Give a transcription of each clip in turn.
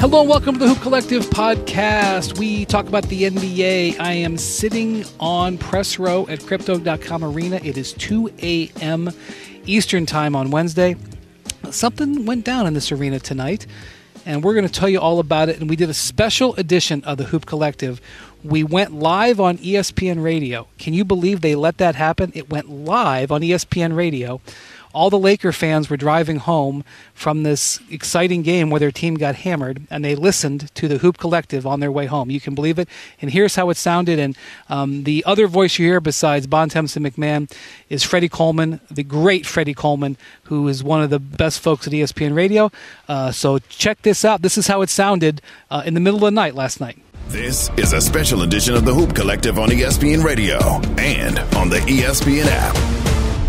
Hello and welcome to the Hoop Collective podcast. We talk about the NBA. I am sitting on press row at Crypto.com Arena. It is 2 a.m. Eastern time on Wednesday. Something went down in this arena tonight, and we're going to tell you all about it. And we did a special edition of the Hoop Collective. We went live on ESPN Radio. Can you believe they let that happen? It went live on ESPN Radio. All the Laker fans were driving home from this exciting game where their team got hammered, and they listened to the Hoop Collective on their way home. You can believe it. And here's how it sounded. And the other voice you hear besides Bontemps and McMahon is Freddie Coleman, the great Freddie Coleman, who is one of the best folks at ESPN Radio. So check this out. This is how it sounded in the middle of the night last night. This is a special edition of the Hoop Collective on ESPN Radio and on the ESPN app.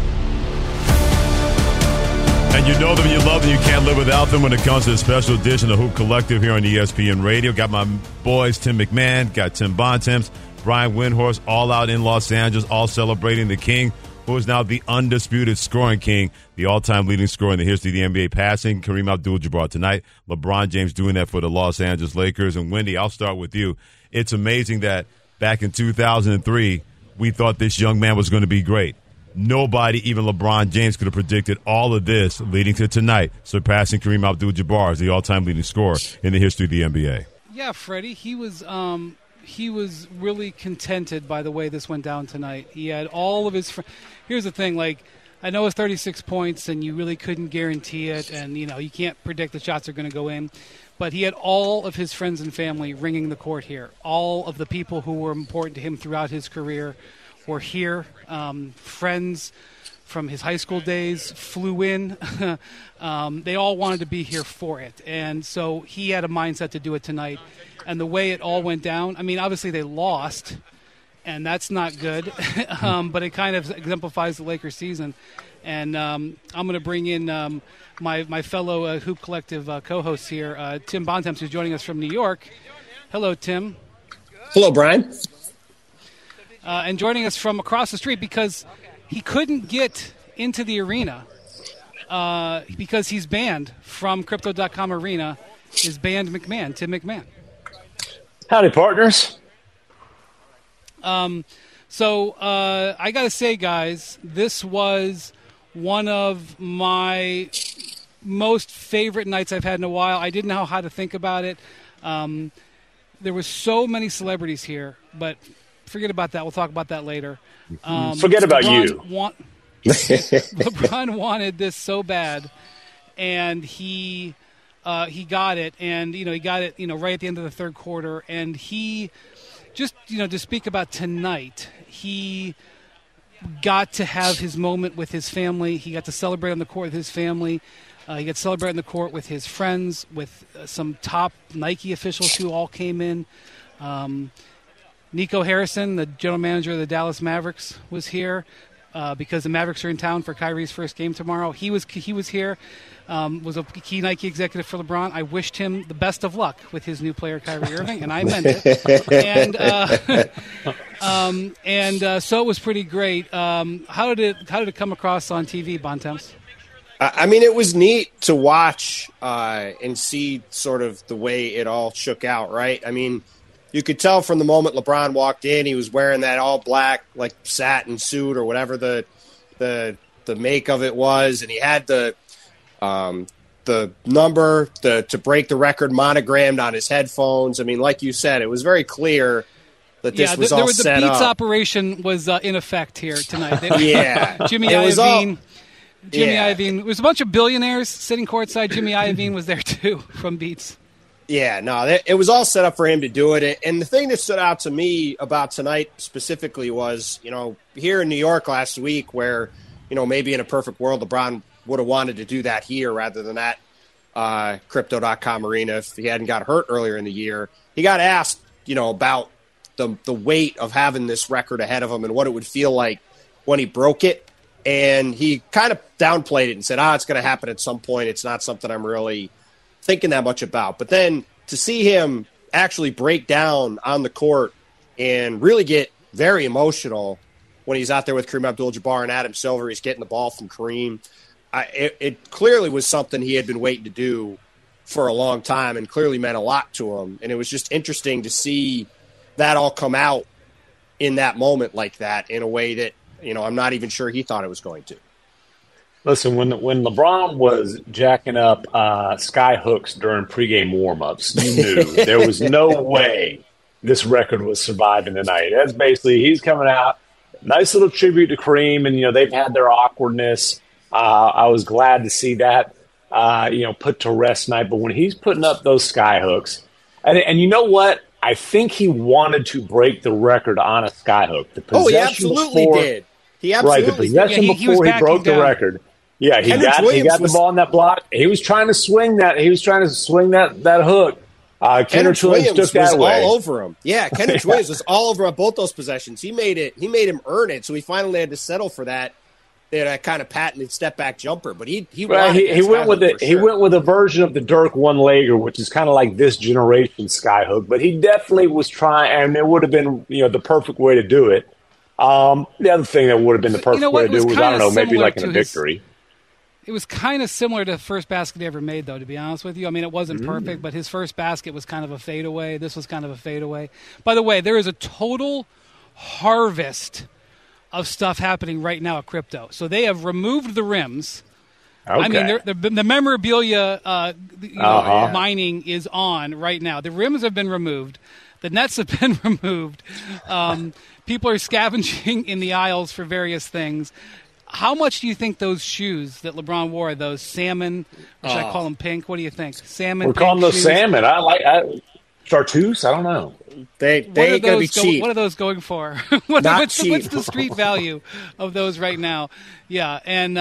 And you know them, you love them, you can't live without them when it comes to the special edition of Hoop Collective here on ESPN Radio. Got my boys, Tim McMahon, got Tim Bontemps, Brian Windhorst, all out in Los Angeles, all celebrating the king, who is now the undisputed scoring king, the all-time leading scorer in the history of the NBA passing, Kareem Abdul-Jabbar tonight. LeBron James doing that for the Los Angeles Lakers. And, Wendy, I'll start with you. It's amazing that back in 2003, we thought this young man was going to be great. Nobody, even LeBron James, could have predicted all of this leading to tonight, surpassing Kareem Abdul-Jabbar as the all-time leading scorer in the history of the NBA. Yeah, Freddie, he was really contented by the way this went down tonight. He had all of his Here's the thing, I know it's 36 points, and you really couldn't guarantee it, and, you can't predict the shots are going to go in. But he had all of his friends and family ringing the court here. All of the people who were important to him throughout his career were here. Friends from his high school days flew in. They all wanted to be here for it. And so he had a mindset to do it tonight. And the way it all went down, obviously they lost, and that's not good. But it kind of exemplifies the Lakers season. And I'm going to bring in my fellow Hoop Collective co-host here, Tim Bontemps, who's joining us from New York. Hello, Tim. Hello, Brian. And joining us from across the street because he couldn't get into the arena because he's banned from Crypto.com Arena is banned McMahon, Tim McMahon. Howdy, partners. So I got to say, guys, this was one of my most favorite nights I've had in a while. I didn't know how to think about it. There were so many celebrities here, but forget about that. We'll talk about that later. Forget about you. LeBron wanted this so bad, and he got it. And, he got it, right at the end of the third quarter. And he just, to speak about tonight, he got to have his moment with his family. He got to celebrate on the court with his family. He got to celebrate on the court with his friends, with some top Nike officials who all came in. Nico Harrison, the general manager of the Dallas Mavericks, was here because the Mavericks are in town for Kyrie's first game tomorrow. He was here, was a key Nike executive for LeBron. I wished him the best of luck with his new player, Kyrie Irving, and I meant it. So it was pretty great. How did it come across on TV, Bontemps? It was neat to watch and see sort of the way it all shook out, right? You could tell from the moment LeBron walked in, he was wearing that all black, satin suit or whatever the make of it was, and he had the number to break the record monogrammed on his headphones. Like you said, it was very clear that this was all set up. The Beats operation was in effect here tonight. Jimmy Iovine. Iovine. There was a bunch of billionaires sitting courtside. Jimmy Iovine was there too from Beats. Yeah, no, it was all set up for him to do it. And the thing that stood out to me about tonight specifically was, here in New York last week where, maybe in a perfect world, LeBron would have wanted to do that here rather than at Crypto.com Arena if he hadn't got hurt earlier in the year. He got asked, about the weight of having this record ahead of him and what it would feel like when he broke it. And he kind of downplayed it and said, it's going to happen at some point. It's not something I'm really thinking that much about. But then to see him actually break down on the court and really get very emotional when he's out there with Kareem Abdul-Jabbar and Adam Silver, he's getting the ball from Kareem. It clearly was something he had been waiting to do for a long time and clearly meant a lot to him. And it was just interesting to see that all come out in that moment like that in a way that, I'm not even sure he thought it was going to. Listen, when LeBron was jacking up sky hooks during pregame warmups, you knew there was no way this record was surviving tonight. That's basically, he's coming out, nice little tribute to Kareem, and they've had their awkwardness. I was glad to see that put to rest tonight. But when he's putting up those sky hooks, and you know what? I think he wanted to break the record on a sky hook. The possession he absolutely did. He absolutely did. The possession before he broke the record. Yeah, he got the ball in that block. He was trying to swing that. He was trying to swing that hook. Kendrick Williams took that way. All over him. Yeah, Kendrick Williams was all over on both those possessions. He made him earn it. So he finally had to settle for that. They had a kind of patented step back jumper, but he went with a version of the Dirk one-legger, which is kind of like this generation sky hook. But he definitely was trying, and it would have been the perfect way to do it. The other thing that would have been the perfect way to do was maybe like in a victory. It was kind of similar to the first basket he ever made, though, to be honest with you. I mean, it wasn't perfect, but his first basket was kind of a fadeaway. This was kind of a fadeaway. By the way, there is a total harvest of stuff happening right now at Crypto. So they have removed the rims. Okay. I mean, the memorabilia mining is on right now. The rims have been removed. The nets have been removed. People are scavenging in the aisles for various things. How much do you think those shoes that LeBron wore, those salmon, or should I call them pink? What do you think? Salmon. We're calling those salmon. I like chartreuse. I don't know. They ain't gonna be cheap. What are those going for? What's the street value of those right now? Yeah, and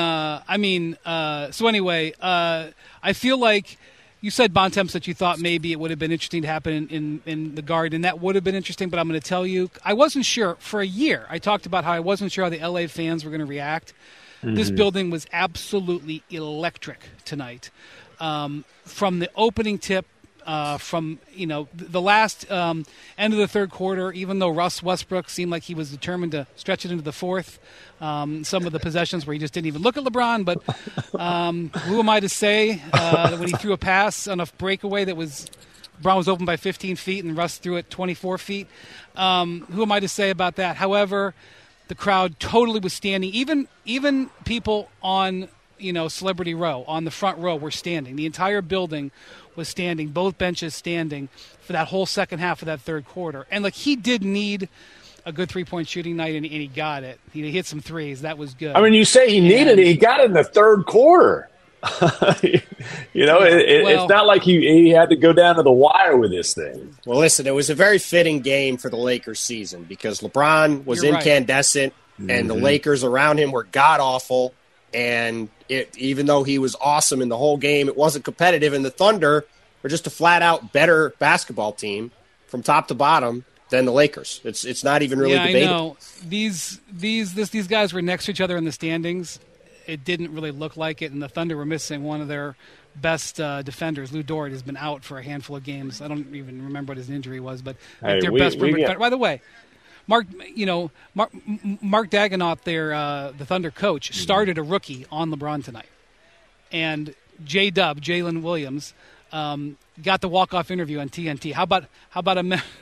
so anyway, I feel like you said, Bontemps, that you thought maybe it would have been interesting to happen in the Garden. That would have been interesting, but I'm going to tell you, I wasn't sure. For a year, I talked about how I wasn't sure how the LA fans were going to react. Mm-hmm. This building was absolutely electric tonight. From the opening tip, from the last end of the third quarter, even though Russ Westbrook seemed like he was determined to stretch it into the fourth, some of the possessions where he just didn't even look at LeBron, but who am I to say that when he threw a pass on a breakaway that was LeBron was open by 15 feet and Russ threw it 24 feet, who am I to say about that? However, the crowd totally was standing. Even people on Celebrity Row, on the front row, were standing. The entire building was standing, both benches standing for that whole second half of that third quarter. And he did need a good three-point shooting night, and he got it. He hit some threes. That was good. I mean, you say he needed it. He got it in the third quarter. It's not like he had to go down to the wire with this thing. Well, listen, it was a very fitting game for the Lakers season because LeBron was incandescent, and the Lakers around him were god-awful. And even though he was awesome in the whole game, it wasn't competitive. And the Thunder were just a flat-out better basketball team from top to bottom than the Lakers. It's not even really debatable. I know. These guys were next to each other in the standings. It didn't really look like it, and the Thunder were missing one of their best defenders. Lou Dort has been out for a handful of games. I don't even remember what his injury was, but their best defender. By the way, Mark Daigneault, the Thunder coach, started a rookie on LeBron tonight, and Jalen Williams, got the walk-off interview on TNT. How about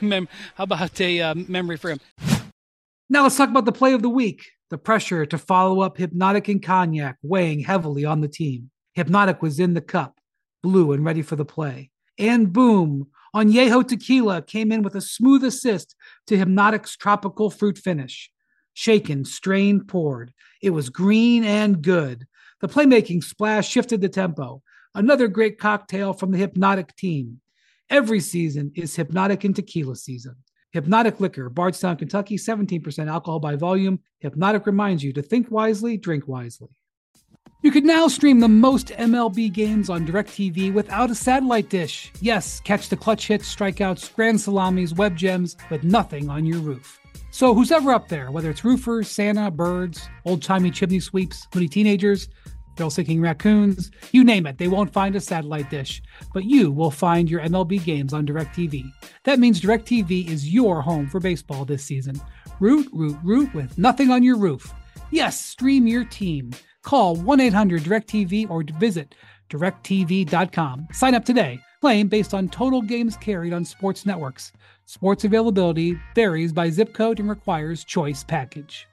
a memory for him? Now let's talk about the play of the week. The pressure to follow up Hypnotic and Cognac weighing heavily on the team. Hypnotic was in the cup, blue and ready for the play. And boom, Añejo Tequila came in with a smooth assist to Hypnotic's tropical fruit finish. Shaken, strained, poured. It was green and good. The playmaking splash shifted the tempo. Another great cocktail from the Hypnotic team. Every season is Hypnotic and Tequila season. Hypnotic Liquor, Bardstown, Kentucky, 17% alcohol by volume. Hypnotic reminds you to think wisely, drink wisely. You can now stream the most MLB games on DirecTV without a satellite dish. Yes, catch the clutch hits, strikeouts, grand salamis, web gems with nothing on your roof. So who's ever up there, whether it's roofers, Santa, birds, old-timey chimney sweeps, moody teenagers, thrill-seeking raccoons, you name it, they won't find a satellite dish. But you will find your MLB games on DirecTV. That means DirecTV is your home for baseball this season. Root with nothing on your roof. Yes, stream your team. Call 1-800-DirecTV or visit DirecTV.com. Sign up today. Playing based on total games carried on sports networks. Sports availability varies by zip code and requires choice package.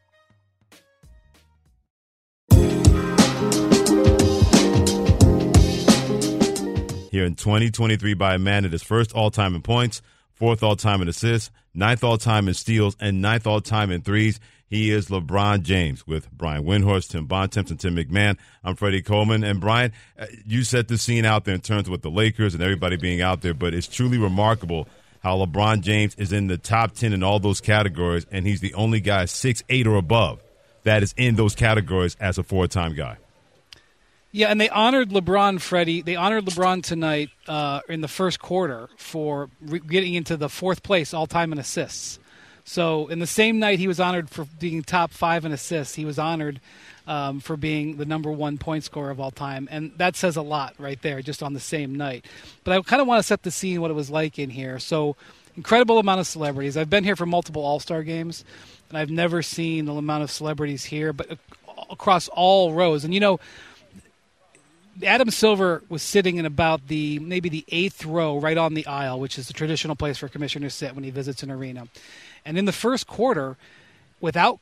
Here in 2023 by a man that is first all-time in points, fourth all-time in assists, ninth all-time in steals, and ninth all-time in threes. He is LeBron James with Brian Windhorst, Tim Bontemps, and Tim McMahon. I'm Freddie Coleman. And, Brian, you set the scene out there in terms of with the Lakers and everybody being out there, but it's truly remarkable how LeBron James is in the top 10 in all those categories, and he's the only guy 6'8" or above that is in those categories as a four-time guy. Yeah, and they honored LeBron, Freddie. They honored LeBron tonight in the first quarter for getting into the fourth place all-time in assists. So in the same night he was honored for being top 5 in assists, he was honored for being the number 1 point scorer of all time. And that says a lot right there, just on the same night. But I kind of want to set the scene, what it was like in here. So incredible amount of celebrities. I've been here for multiple All-Star games, and I've never seen the amount of celebrities here, but across all rows. And, you know, Adam Silver was sitting in about maybe the 8th row right on the aisle, which is the traditional place for commissioners to sit when he visits an arena. And in the first quarter, without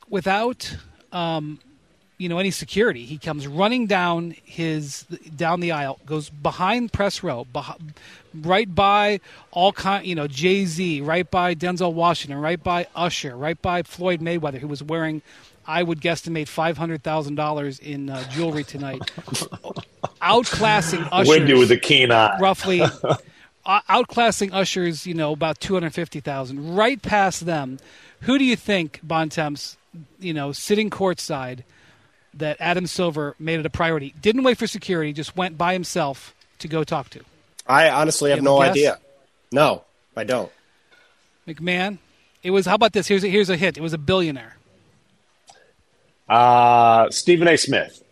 any security, he comes running down the aisle, goes behind press row, right by Jay-Z, right by Denzel Washington, right by Usher, right by Floyd Mayweather, who was wearing, I would guesstimate, $500,000 in jewelry tonight, outclassing Usher's. Windy with a keen eye. Roughly. Outclassing Usher's, about $250,000. Right past them, who do you think, Bontemps, sitting courtside, that Adam Silver made it a priority? Didn't wait for security, just went by himself to go talk to. I honestly have no idea. No, I don't. McMahon? It was, how about this? Here's a hint. It was a billionaire. Stephen A. Smith.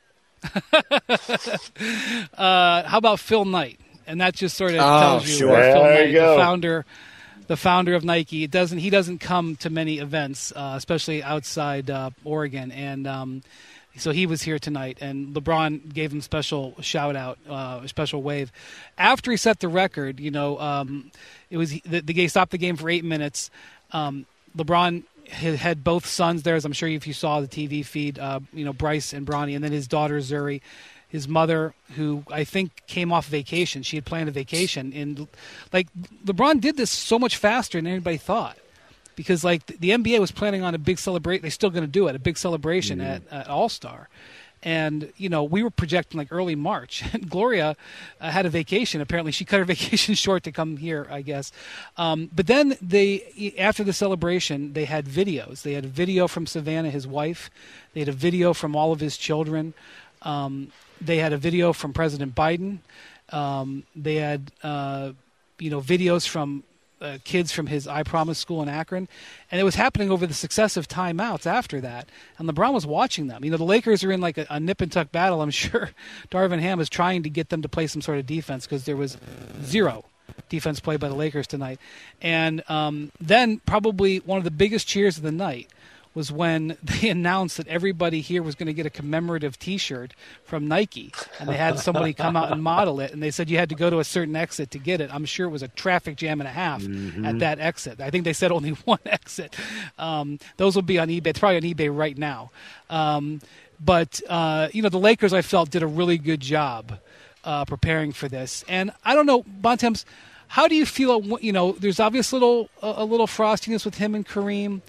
How about Phil Knight? And that just sort of tells you sure. Phil There Knight, you go. the founder of Nike. He doesn't come to many events, especially outside Oregon, and so he was here tonight. And LeBron gave him special shout out, special wave after he set the record. It was they stopped the game for 8 minutes. LeBron had both sons there, as I'm sure if you saw the TV feed, Bryce and Bronny, and then his daughter Zuri. His mother, who I think came off vacation. She had planned a vacation. And, LeBron did this so much faster than anybody thought. Because, the NBA was planning on a big celebration. They're still going to do it, a big celebration at All-Star. And, we were projecting, early March. And Gloria had a vacation. Apparently, she cut her vacation short to come here, I guess. But then after the celebration, they had videos. They had a video from Savannah, his wife. They had a video from all of his children. They had a video from President Biden. They had, videos from kids from his I Promise school in Akron. And it was happening over the successive timeouts after that. And LeBron was watching them. The Lakers are in a nip and tuck battle. I'm sure Darvin Ham is trying to get them to play some sort of defense because there was zero defense played by the Lakers tonight. And then probably one of the biggest cheers of the night was when they announced that everybody here was going to get a commemorative T-shirt from Nike, and they had somebody come out and model it, and they said you had to go to a certain exit to get it. I'm sure it was a traffic jam and a half at that exit. I think they said only one exit. Those will be on eBay. It's probably on eBay right now. But the Lakers, I felt, did a really good job preparing for this. And I don't know, Bontemps, how do you feel? There's obviously a little frostiness with him and Kareem,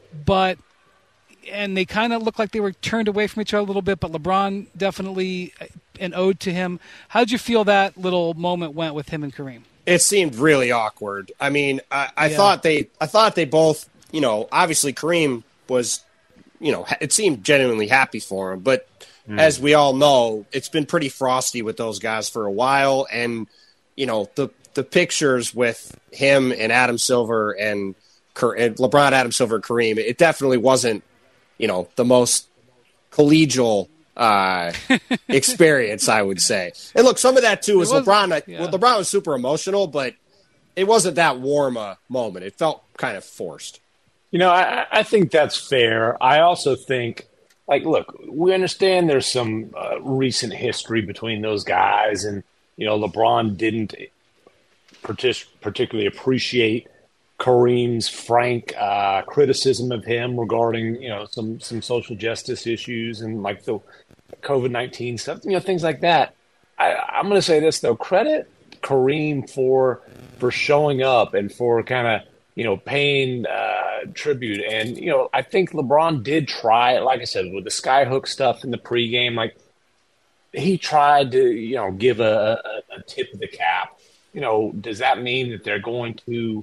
and they kind of looked like they were turned away from each other a little bit, but LeBron definitely an ode to him. How did you feel that little moment went with him and Kareem? It seemed really awkward. I mean, I thought they both, obviously Kareem was, it seemed genuinely happy for him, but as we all know, it's been pretty frosty with those guys for a while. And, the pictures with him and Adam Silver and LeBron, Adam Silver, and Kareem, it definitely wasn't, the most collegial experience, I would say. And look, some of that too was LeBron. Yeah. Well, LeBron was super emotional, but it wasn't that warm a moment. It felt kind of forced. I think that's fair. I also think like, look, we understand there's some recent history between those guys, and LeBron didn't particularly appreciate Kareem's frank criticism of him regarding some social justice issues and like the COVID-19 stuff, things like that. I'm going to say this though: credit Kareem for showing up and for kind of paying tribute. And I think LeBron did try, like I said, with the skyhook stuff in the pregame. Like he tried to give a tip of the cap. Does that mean that they're going to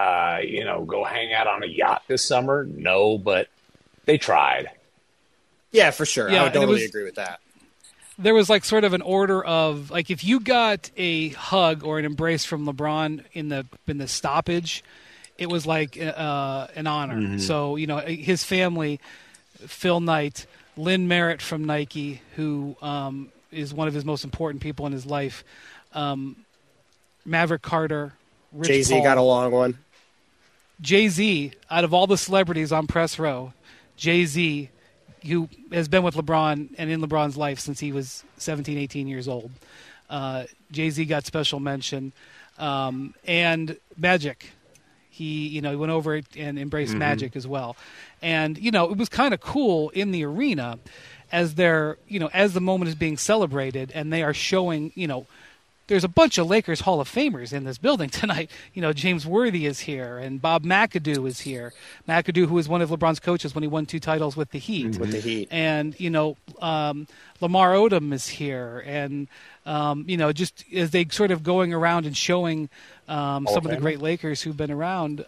go hang out on a yacht this summer? No, but they tried. Yeah, for sure. Yeah, I would totally agree with that. There was like sort of an order of like if you got a hug or an embrace from LeBron in the stoppage, it was like an honor. Mm-hmm. So his family, Phil Knight, Lynn Merritt from Nike, who is one of his most important people in his life, Maverick Carter, Rich Jay-Z Paul. Got a long one. Jay-Z, out of all the celebrities on press row, Jay-Z, who has been with LeBron and in LeBron's life since he was 17, 18 years old. Jay-Z got special mention. And Magic, he went over it and embraced Magic as well. And, it was kind of cool in the arena as as the moment is being celebrated and they are showing, there's a bunch of Lakers Hall of Famers in this building tonight. James Worthy is here, and Bob McAdoo is here. McAdoo, who was one of LeBron's coaches when he won 2 titles with the Heat. With the Heat. And, Lamar Odom is here. And, just as they sort of going around and showing some of the great Lakers who've been around,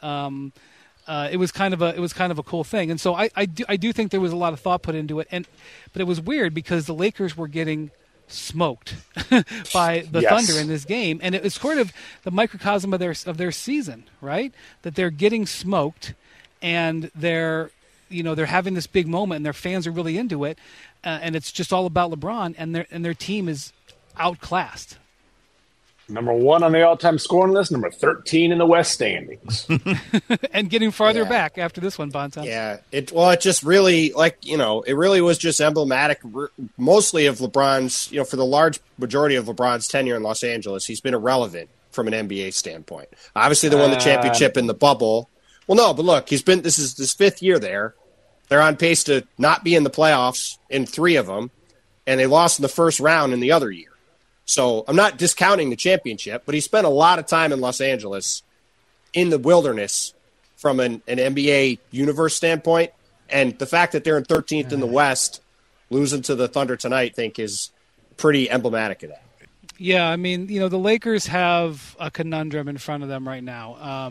it was kind of a cool thing. And so I do think there was a lot of thought put into it. But it was weird because the Lakers were getting smoked by the Thunder in this game, and it was sort of the microcosm of their season, right? That they're getting smoked, and they're having this big moment, and their fans are really into it, and it's just all about LeBron, and their team is outclassed. Number 1 on the all-time scoring list, number 13 in the West standings. And getting farther back after this one, Bontemps. Yeah. It just really, it really was just emblematic mostly of LeBron's, for the large majority of LeBron's tenure in Los Angeles, he's been irrelevant from an NBA standpoint. Obviously, they won the championship in the bubble. Well, no, but look, this is his 5th year there. They're on pace to not be in the playoffs in 3 of them, and they lost in the first round in the other year. So I'm not discounting the championship, but he spent a lot of time in Los Angeles in the wilderness from an NBA universe standpoint. And the fact that they're in 13th in the West, losing to the Thunder tonight, I think is pretty emblematic of that. Yeah, I mean, the Lakers have a conundrum in front of them right now.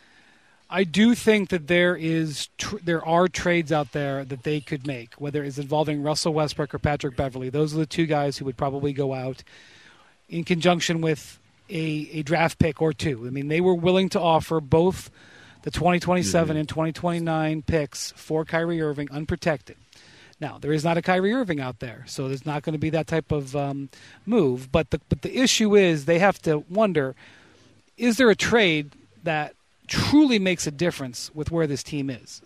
I do think that there are trades out there that they could make, whether it's involving Russell Westbrook or Patrick Beverley. Those are the 2 guys who would probably go out in conjunction with a draft pick or 2. I mean, they were willing to offer both the 2027 and 2029 picks for Kyrie Irving unprotected. Now, there is not a Kyrie Irving out there, so there's not going to be that type of move. But the issue is they have to wonder, is there a trade that truly makes a difference with where this team is?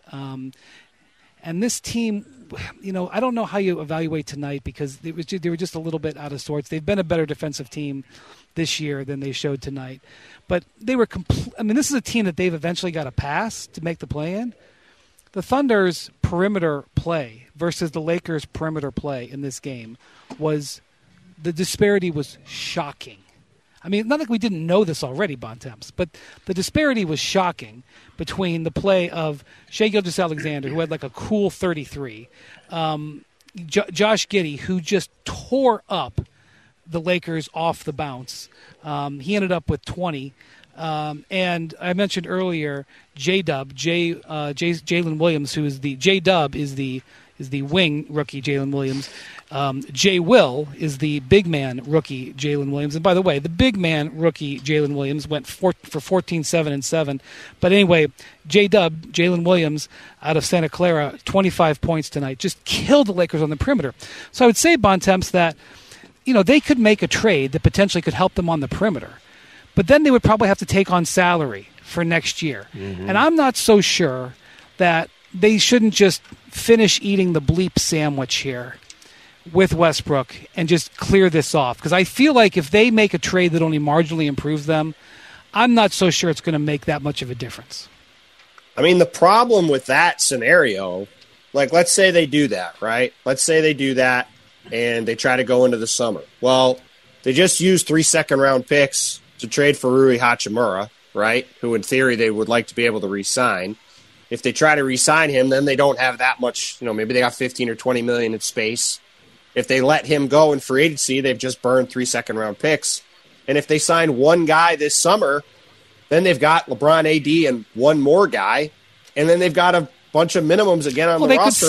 And this team, I don't know how you evaluate tonight because they were just a little bit out of sorts. They've been a better defensive team this year than they showed tonight. But they were this is a team that they've eventually got to pass to make the play-in. The Thunder's perimeter play versus the Lakers' perimeter play in this game the disparity was shocking. I mean, not like we didn't know this already, Bontemps, but the disparity was shocking between the play of Shai Gilgeous-Alexander, who had like a cool 33, Josh Giddey, who just tore up the Lakers off the bounce. He ended up with 20. And I mentioned earlier Jalen Williams, who is the J-Dub is the wing rookie Jalen Williams. J. Will is the big man rookie Jalen Williams. And by the way, the big man rookie Jalen Williams went for 14, 7, and 7. But anyway, J-Dub, Jalen Williams, out of Santa Clara, 25 points tonight, just killed the Lakers on the perimeter. So I would say, Bontemps, that they could make a trade that potentially could help them on the perimeter. But then they would probably have to take on salary for next year. Mm-hmm. And I'm not so sure that they shouldn't just finish eating the bleep sandwich here with Westbrook and just clear this off. Because I feel like if they make a trade that only marginally improves them, I'm not so sure it's going to make that much of a difference. I mean, the problem with that scenario, like, let's say they do that, right? Let's say they do that and they try to go into the summer. Well, they just used 3 second-round picks to trade for Rui Hachimura, right, who in theory they would like to be able to re-sign. If they try to re-sign him, then they don't have that much, maybe they got 15 or 20 million in space. If they let him go in free agency, they've just burned 3 second-round picks. And if they sign one guy this summer, then they've got LeBron, AD, and one more guy, and then they've got a bunch of minimums again on the roster.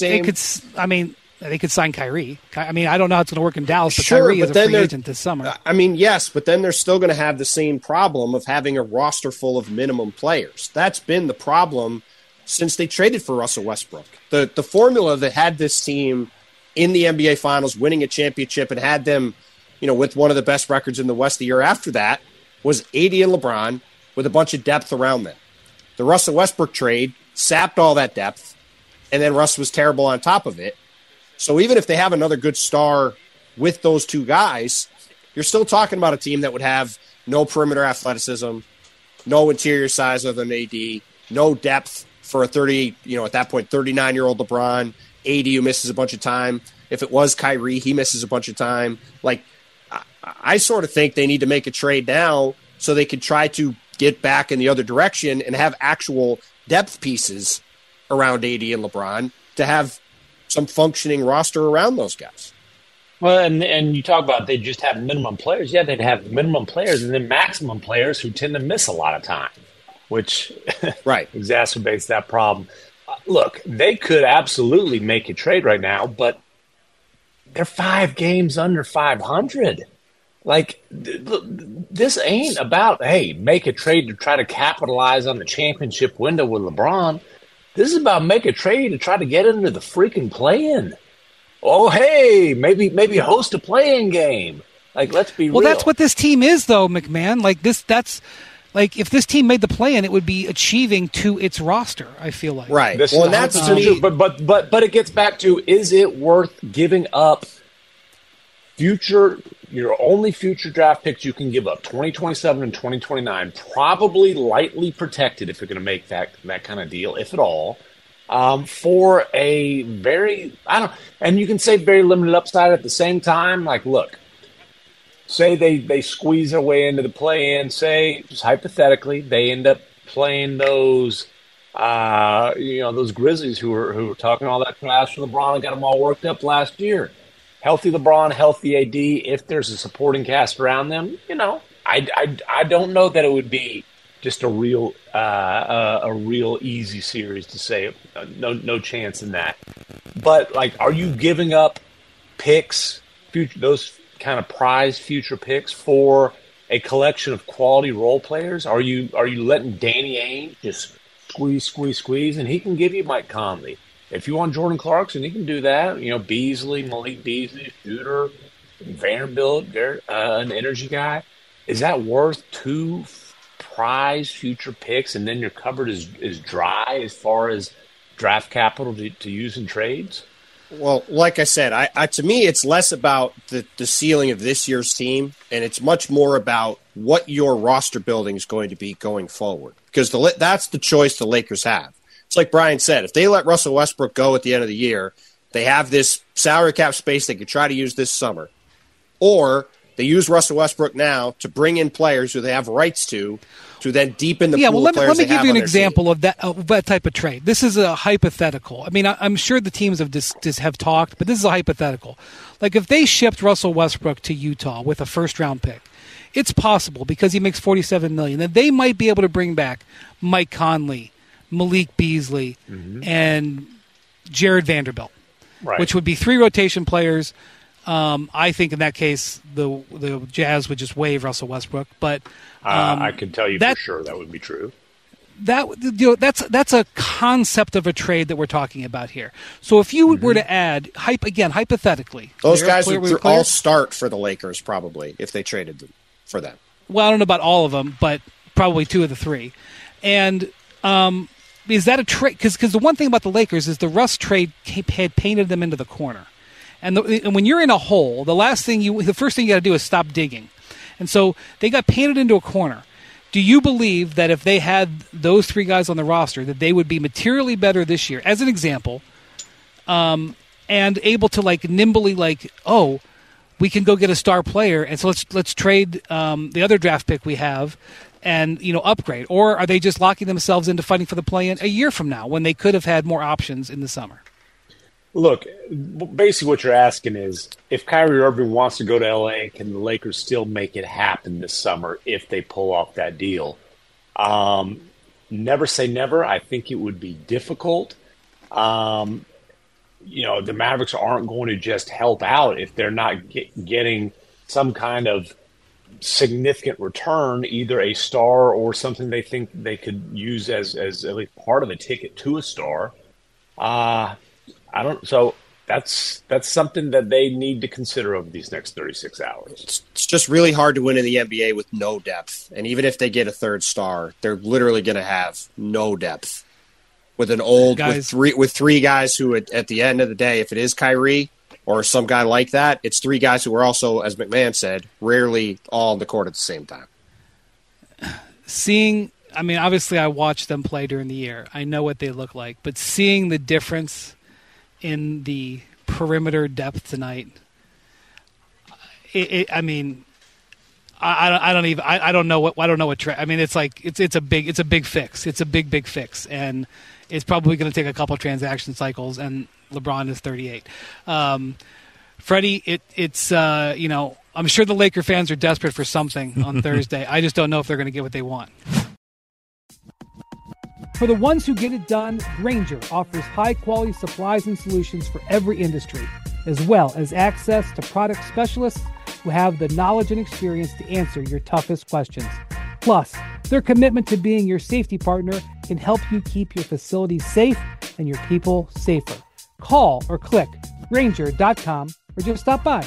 They could sign Kyrie. I mean, I don't know how it's going to work in Dallas, but sure, Kyrie is a free agent this summer. I mean, yes, but then they're still going to have the same problem of having a roster full of minimum players. That's been the problem since they traded for Russell Westbrook. The formula that had this team in the NBA Finals, winning a championship, and had them, with one of the best records in the West the year after that, was AD and LeBron with a bunch of depth around them. The Russell Westbrook trade sapped all that depth, and then Russ was terrible on top of it. So even if they have another good star with those two guys, you're still talking about a team that would have no perimeter athleticism, no interior size other than AD, no depth for a 39-year-old LeBron, AD who misses a bunch of time. If it was Kyrie, he misses a bunch of time. Like, I sort of think they need to make a trade now so they can try to get back in the other direction and have actual depth pieces around AD and LeBron to have some functioning roster around those guys. Well, and you talk about they just have minimum players. Yeah, they'd have minimum players and then maximum players who tend to miss a lot of time, which right exacerbates that problem. Look, they could absolutely make a trade right now, but they're 5 games under 500. Like, this ain't about, hey, make a trade to try to capitalize on the championship window with LeBron. This is about make a trade to try to get into the freaking play-in. Oh, hey, maybe host a play-in game. Like, let's be real. Well, that's what this team is, though, McMahon. If this team made the play-in, it would be achieving to its roster, I feel like. Right. Well, and that's to me. But it gets back to, is it worth giving up your only future draft picks you can give up, 2027 and 2029, probably lightly protected if you're going to make that kind of deal, if at all, for a very, and you can say very limited upside at the same time. Like, look, say they squeeze their way into the play-in, say, just hypothetically, they end up playing those Grizzlies who were talking all that trash for LeBron and got them all worked up last year. Healthy LeBron, healthy AD, if there's a supporting cast around them, I don't know that it would be just a real easy series to say no chance in that. But, like, are you giving up picks, those kind of prized future picks, for a collection of quality role players? Are you letting Danny Ainge just squeeze, and he can give you Mike Conley? If you want Jordan Clarkson, he can do that. Beasley, Malik Beasley, shooter, Vanderbilt, an energy guy. Is that worth 2 prize future picks, and then your cupboard is dry as far as draft capital to use in trades? Well, like I said, to me, it's less about the ceiling of this year's team, and it's much more about what your roster building is going to be going forward. Because that's the choice the Lakers have. It's like Brian said, if they let Russell Westbrook go at the end of the year, they have this salary cap space they could try to use this summer. Or they use Russell Westbrook now to bring in players who they have rights to then deepen the pool of players. Let me give you an example of that type of trade. This is a hypothetical. I mean, I'm sure the teams have talked, but this is a hypothetical. Like, if they shipped Russell Westbrook to Utah with a first-round pick, it's possible, because he makes $47 million, that they might be able to bring back Mike Conley, Malik Beasley, and Jared Vanderbilt, which would be 3 rotation players. I think in that case, the Jazz would just waive Russell Westbrook. But I can tell you for sure that would be true. That's a concept of a trade that we're talking about here. So if you were to add, hypothetically, those guys would all start for the Lakers probably if they traded them for them. Well, I don't know about all of them, but probably 2 of the 3. And is that a trade? Because the one thing about the Lakers is the Russ trade had painted them into the corner, and when you're in a hole, the first thing you got to do is stop digging, and so they got painted into a corner. Do you believe that if they had those three guys on the roster, that they would be materially better this year, as an example, and able to nimbly we can go get a star player, and so let's trade the other draft pick we have, and upgrade? Or are they just locking themselves into fighting for the play-in a year from now when they could have had more options in the summer? Look, basically what you're asking is, if Kyrie Irving wants to go to L.A., can the Lakers still make it happen this summer if they pull off that deal? Never say never. I think it would be difficult. The Mavericks aren't going to just help out if they're not getting some kind of significant return, either a star or something they think they could use as at least part of the ticket to a star. So that's something that they need to consider over these next 36 hours. It's just really hard to win in the NBA with no depth. And even if they get a third star, they're literally going to have no depth. With with three guys who at the end of the day, if it is Kyrie or some guy like that, it's three guys who are also, as McMahon said, rarely all on the court at the same time. Obviously I watched them play during the year. I know what they look like, but seeing the difference in the perimeter depth tonight, I don't know what. It's a big fix. It's a big fix, and it's probably going to take a couple of transaction cycles. And LeBron is 38. Freddie, I'm sure the Laker fans are desperate for something on Thursday. I just don't know if they're going to get what they want. For the ones who get it done, Grainger offers high-quality supplies and solutions for every industry, as well as access to product specialists who have the knowledge and experience to answer your toughest questions. Plus, their commitment to being your safety partner can help you keep your facilities safe and your people safer. Call or click Grainger.com or just stop by.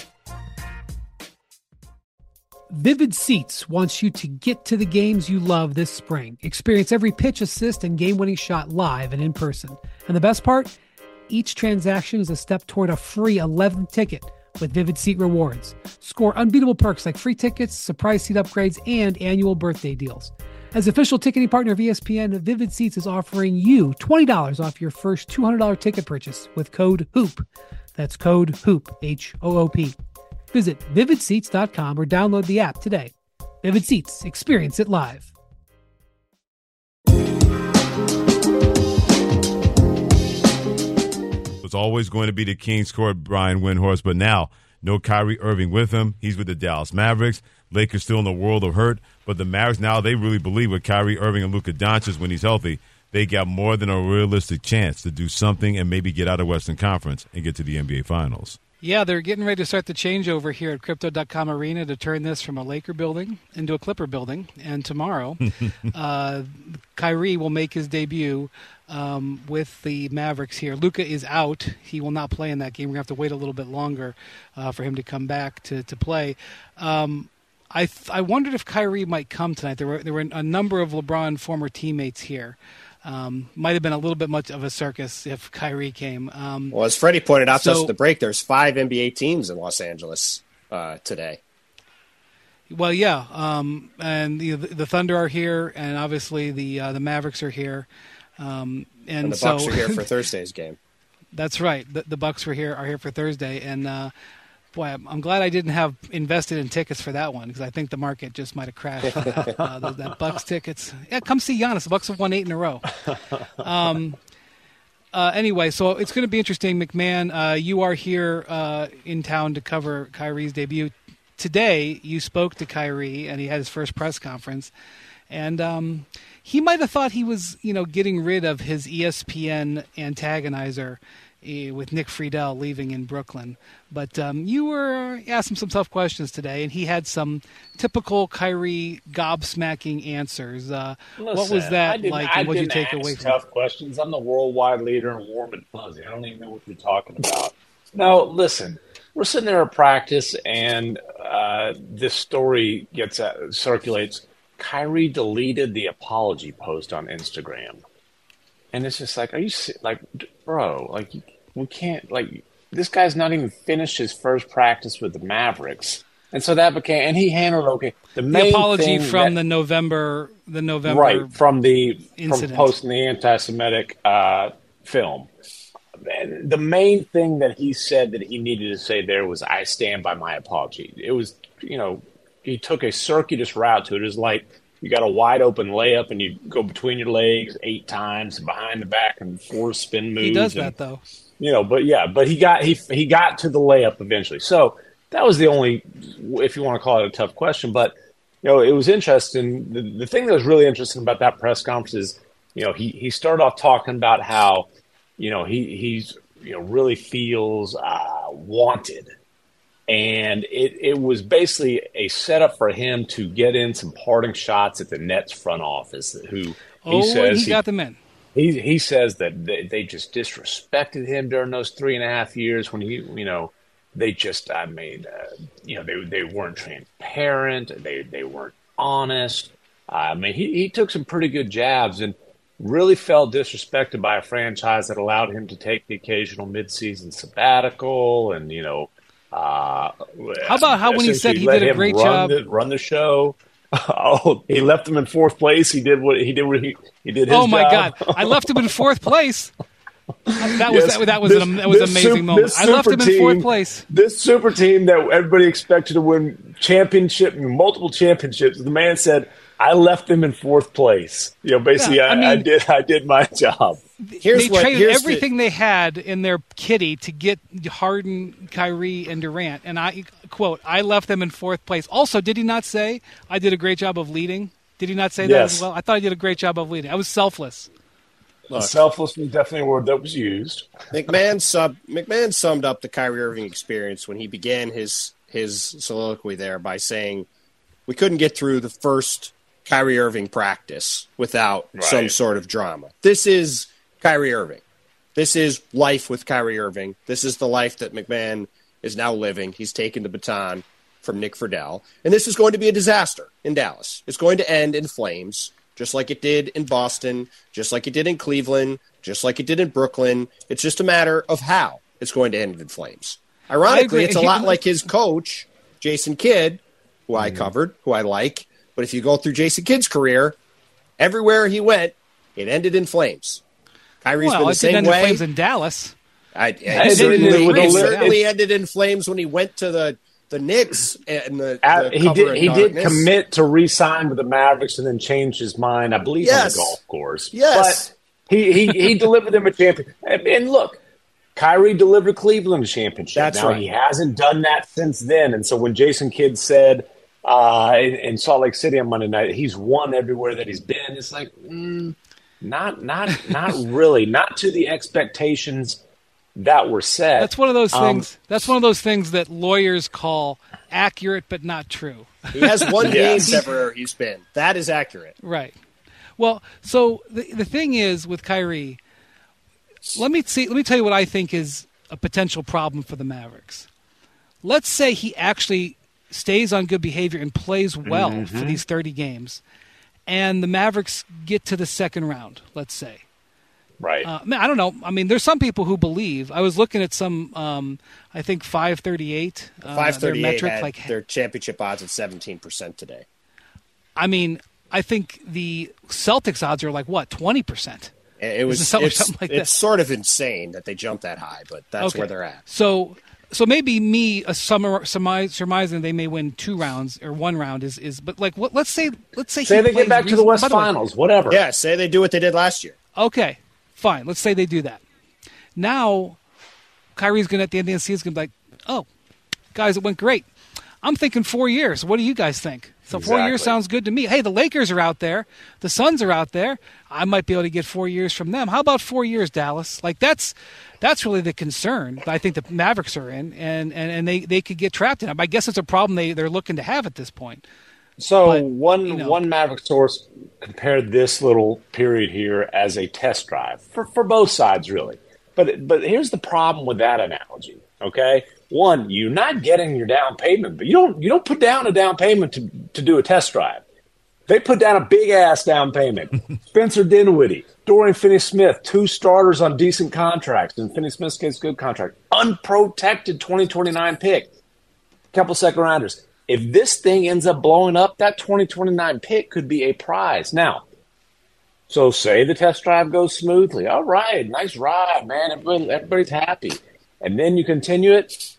Vivid Seats wants you to get to the games you love this spring. Experience every pitch, assist, and game-winning shot live and in person. And the best part? Each transaction is a step toward a free 11th ticket with Vivid Seat Rewards. Score unbeatable perks like free tickets, surprise seat upgrades, and annual birthday deals. As official ticketing partner of ESPN, Vivid Seats is offering you $20 off your first $200 ticket purchase with code HOOP. That's code HOOP, H-O-O-P. Visit vividseats.com or download the app today. Vivid Seats. Experience it live. It's always going to be the King's Court, Brian Windhorst, but now no Kyrie Irving with him. He's with the Dallas Mavericks. Lakers still in the world of hurt, but the Mavericks now, they really believe with Kyrie Irving and Luka Doncic when he's healthy, they got more than a realistic chance to do something and maybe get out of Western Conference and get to the NBA Finals. Yeah, they're getting ready to start the changeover here at Crypto.com Arena to turn this from a Laker building into a Clipper building. And tomorrow, Kyrie will make his debut with the Mavericks here. Luka is out. He will not play in that game. We're going to have to wait a little bit longer for him to come back to play. I wondered if Kyrie might come tonight. There were a number of LeBron former teammates here. Might have been a little bit much of a circus if Kyrie came. Well, as Freddie pointed out to us at the break, there's 5 NBA teams in Los Angeles today. Well, yeah, and the Thunder are here, and obviously the Mavericks are here, and the Bucks are here for Thursday's game. That's right. The Bucks are here for Thursday, and boy, I'm glad I didn't have invested in tickets for that one because I think the market just might have crashed for that Bucks tickets. Yeah, come see Giannis. The Bucks have won 8 in a row. Anyway, so it's going to be interesting. McMahon, you are here in town to cover Kyrie's debut. Today, you spoke to Kyrie, and he had his first press conference. And he might have thought he was, getting rid of his ESPN antagonizer with Nick Friedel leaving in Brooklyn. But you were asking some tough questions today, and he had some typical Kyrie gobsmacking answers. Listen, what was that like, and what did you take away from it? Tough questions. I'm the worldwide leader in warm and fuzzy. I don't even know what you're talking about. No, listen, we're sitting there at practice, and this story circulates. Kyrie deleted the apology post on Instagram. And it's just like, are you like, bro? Like, we can't. Like, this guy's not even finished his first practice with the Mavericks, and so that became. And he handled it okay. The apology from the November, right from incident. from posting the anti-Semitic film. And the main thing that he said that he needed to say there was, "I stand by my apology." It was, he took a circuitous route to it. It was like you got a wide open layup and you go between your legs 8 times, behind the back, and 4 spin moves. He does that though. But he got to the layup eventually. So that was the only, if you want to call it a tough question. But it was interesting. The thing that was really interesting about that press conference is, he started off talking about how, he's really feels wanted. And it was basically a setup for him to get in some parting shots at the Nets front office. Who he says he got them in. He says that they just disrespected him during those 3.5 years when they just they weren't transparent. They weren't honest. He took some pretty good jabs and really felt disrespected by a franchise that allowed him to take the occasional midseason sabbatical and how about how when he said he did a great job run the show. Oh, he left him in 4th place. He did his job. Oh my God! I left him in 4th place. That was an amazing moment. I left him in 4th place. This super team that everybody expected to win multiple championships. The man said, "I left them in 4th place." Basically, yeah, I did my job. They traded everything they had in their kitty to get Harden, Kyrie, and Durant. And I quote, "I left them in 4th place." Also, did he not say I did a great job of leading? Did he not say that as well? I thought I did a great job of leading. I was selfless. Look, selfless was definitely a word that was used. McMahon summed up the Kyrie Irving experience when he began his soliloquy there by saying, "We couldn't get through the first Kyrie Irving practice without some sort of drama." This is Kyrie Irving. This is life with Kyrie Irving. This is the life that McMahon is now living. He's taken the baton from Nick Friedel. And this is going to be a disaster in Dallas. It's going to end in flames, just like it did in Boston, just like it did in Cleveland, just like it did in Brooklyn. It's just a matter of how it's going to end in flames. Ironically, it's a lot like his coach, Jason Kidd, who I covered, who I like. But if you go through Jason Kidd's career, everywhere he went, it ended in flames. Kyrie's been the same way. Flames in Dallas. It certainly ended in flames when he went to the Knicks and he did commit to re-sign with the Mavericks and then changed his mind, I believe, on the golf course. Yes, but he delivered them a championship. And look, Kyrie delivered Cleveland a championship. That's right. He hasn't done that since then. And so when Jason Kidd said in Salt Lake City on Monday night, he's won everywhere that he's been, it's like, not really, not to the expectations that were set. That's one of those things. That's one of those things that lawyers call accurate but not true. He has won games everywhere he's been. That is accurate. Right. Well, so the thing is with Kyrie, let me tell you what I think is a potential problem for the Mavericks. Let's say he actually stays on good behavior and plays well for these 30 games, and the Mavericks get to the second round, let's say. Right. I don't know. I mean, there's some people who believe. I was looking at some, I think 538. 538 had their championship odds at 17% today. I mean, I think the Celtics odds are like, what, 20%? It's sort of insane that they jumped that high, but that's where they're at. So maybe me surmising they may win 2 rounds or 1 round is but like what? Let's say they get back to the West Finals, whatever. Yeah, say they do what they did last year. Okay, fine. Let's say they do that. Now, Kyrie's going to at the end of the season going to be like, oh, guys, it went great. I'm thinking 4 years. What do you guys think? So 4 years sounds good to me. Hey, the Lakers are out there. The Suns are out there. I might be able to get 4 years from them. How about 4 years, Dallas? Like that's really the concern I think the Mavericks are in, and they could get trapped in it. I guess it's a problem they're looking to have at this point. So one Maverick source compared this little period here as a test drive for both sides, really. But here's the problem with that analogy. Okay, one, you're not getting your down payment, but you don't put down a down payment to do a test drive. They put down a big-ass down payment. Spencer Dinwiddie, Dorian Finney-Smith, 2 starters on decent contracts. In Finney-Smith's case, good contract. Unprotected 2029 pick. Couple second-rounders. If this thing ends up blowing up, that 2029 pick could be a prize. Now, so say the test drive goes smoothly. All right, nice ride, man. Everybody's happy. And then you continue it.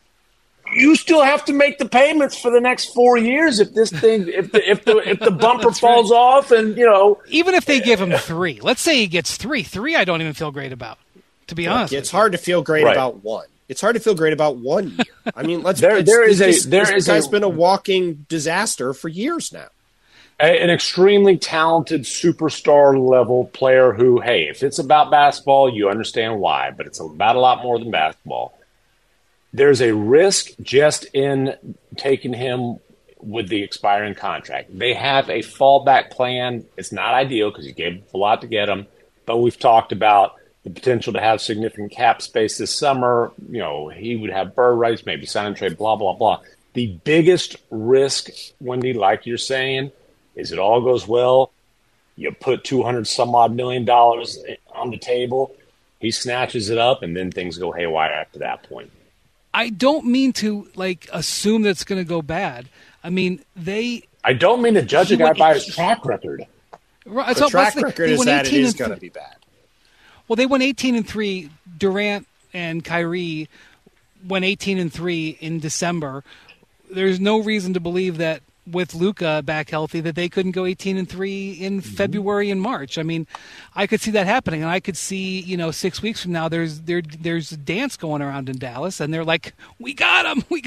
You still have to make the payments for the next 4 years if this thing, if the bumper falls off, and even if they give him 3, let's say he gets 3, I don't even feel great about. To be honest, it's hard to feel great about 1. It's hard to feel great about 1 year. I mean, this guy's been a walking disaster for years now. An extremely talented superstar level player who, hey, if it's about basketball, you understand why, but it's about a lot more than basketball. There's a risk just in taking him with the expiring contract. They have a fallback plan. It's not ideal because you gave a lot to get him, but we've talked about the potential to have significant cap space this summer. He would have bird rights, maybe sign and trade, blah, blah, blah. The biggest risk, Wendy, like you're saying, is it all goes well. You put $200-some-odd million on the table. He snatches it up, and then things go haywire after that point. I don't mean to assume that it's going to go bad. I mean, I don't mean to judge a guy by his track record. Right, the track record is that it is going to be bad. Well, they went 18-3. Durant and Kyrie went 18-3 in December. There's no reason to believe that with Luka back healthy that they couldn't go 18-3 in February and March. I mean, I could see that happening, and I could see 6 weeks from now there's a dance going around in Dallas, and they're like, we got him, we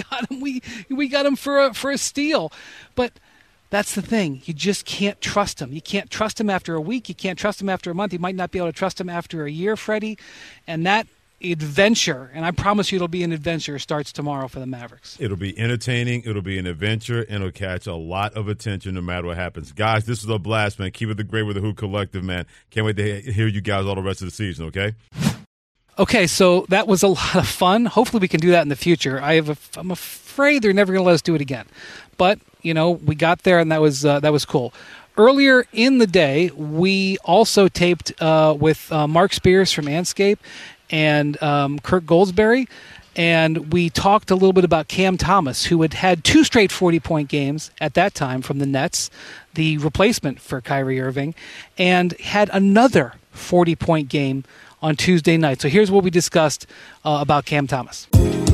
got him for a steal. But that's the thing. You just can't trust him. You can't trust him after a week. You can't trust him after a month. You might not be able to trust him after a year, Freddie. And that adventure, and I promise you it'll be an adventure, starts tomorrow for the Mavericks. It'll be entertaining. It'll be an adventure, and it'll catch a lot of attention no matter what happens. Guys, this is a blast, man. Keep it the great with the Hoop Collective, man. Can't wait to hear you guys all the rest of the season, okay? Okay, so that was a lot of fun. Hopefully we can do that in the future. I'm afraid they're never going to let us do it again. But, we got there, and that was cool. Earlier in the day, we also taped with Mark Spears from Anscape and Kirk Goldsberry, and we talked a little bit about Cam Thomas, who had 2 straight 40-point games at that time from the Nets, the replacement for Kyrie Irving, and had another 40-point game on Tuesday night. So here's what we discussed about Cam Thomas.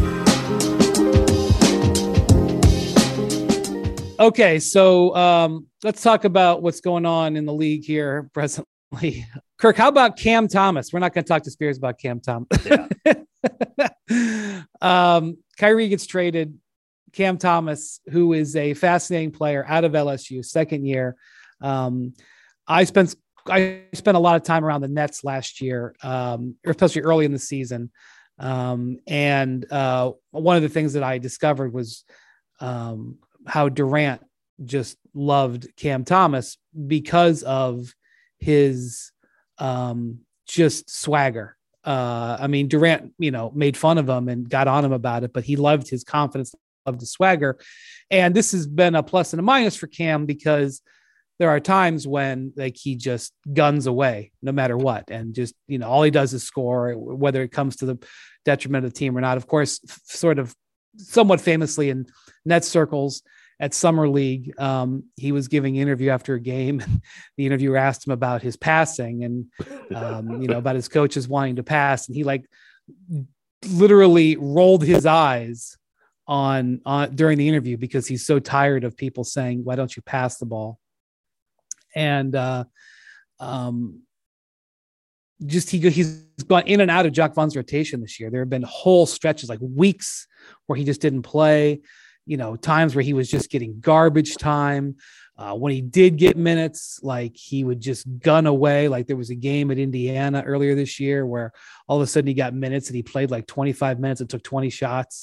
Okay, so let's talk about what's going on in the league here presently. Kirk, how about Cam Thomas? We're not going to talk to Spears about Cam Thomas. Yeah. Kyrie gets traded. Cam Thomas, who is a fascinating player out of LSU, second year. I spent a lot of time around the Nets last year, especially early in the season. And one of the things that I discovered was how Durant just loved Cam Thomas because of his just swagger. Durant, made fun of him and got on him about it, but he loved his confidence, loved his swagger. And this has been a plus and a minus for Cam because there are times when he just guns away no matter what. And just, all he does is score, whether it comes to the detriment of the team or not. Of course, sort of somewhat famously in Nets circles at Summer League, he was giving an interview after a game. And the interviewer asked him about his passing and, about his coaches wanting to pass. And he literally rolled his eyes on during the interview because he's so tired of people saying, why don't you pass the ball? And he's gone in and out of Jacques Vaughn's rotation this year. There have been whole stretches, weeks where he just didn't play, times where he was just getting garbage time. When he did get minutes, he would just gun away. There was a game at Indiana earlier this year where all of a sudden he got minutes and he played 25 minutes and took 20 shots.